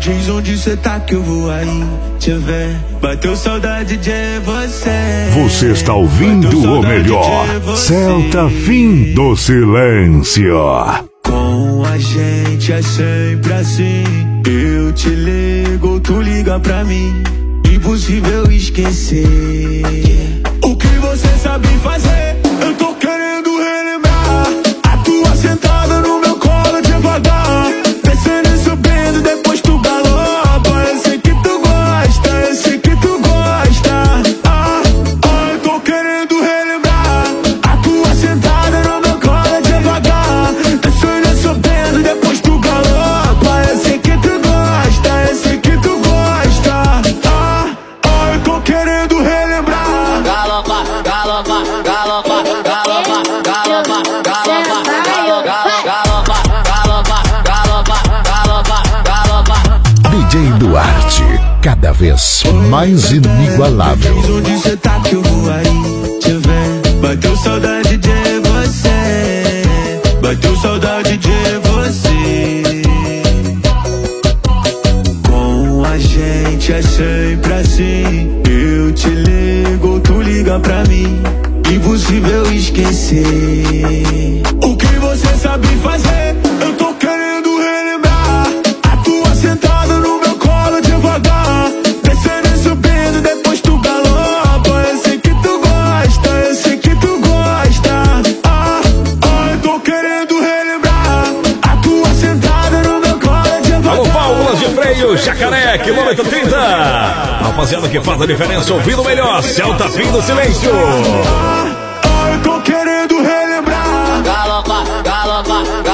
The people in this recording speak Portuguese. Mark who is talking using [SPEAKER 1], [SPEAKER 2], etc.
[SPEAKER 1] Diz onde cê tá que eu vou aí te ver. Bateu saudade de você.
[SPEAKER 2] Você está ouvindo o melhor Celta Fim do Silêncio.
[SPEAKER 1] Com a gente é sempre assim. Eu te ligo, tu liga pra mim. Impossível esquecer o que você sabe fazer. Eu tô querendo relembrar a tua sentada no meu colo devagar, descendo e subindo, depois tu galopa. Eu sei que tu gosta, eu sei que tu gosta. Eu tô querendo relembrar a tua sentada no meu colo devagar, descendo e subindo, depois tu galopa. Eu sei que tu gosta, eu sei que tu gosta. Eu tô querendo relembrar.
[SPEAKER 3] Galopa, galopa, galopa, galopa, galopa, galopa, galopa, galopa, galopa, galopa, galopa.
[SPEAKER 2] DJ Duarte, cada vez mais inigualável.
[SPEAKER 1] Diz onde cê tá que eu vou aí te ver. Bateu saudade de você. Bateu saudade de você. Com a gente é sempre assim. Eu te ligo, tu liga pra mim. Impossível esquecer o que você sabe fazer. Eu tô querendo relembrar a tua sentada no meu colo devagar, descendo e subindo, depois tu galopa. Eu sei que tu gosta, eu sei que tu gosta. Eu tô querendo relembrar a tua sentada no meu colo devagar.
[SPEAKER 4] Alô, válvulas de freio, Jacaré, quilômetro 30. Rapaziada que faz a diferença, ouvindo melhor, Celta Fim do Silêncio.
[SPEAKER 1] Eu tô querendo relembrar.
[SPEAKER 3] Galopa, galopa,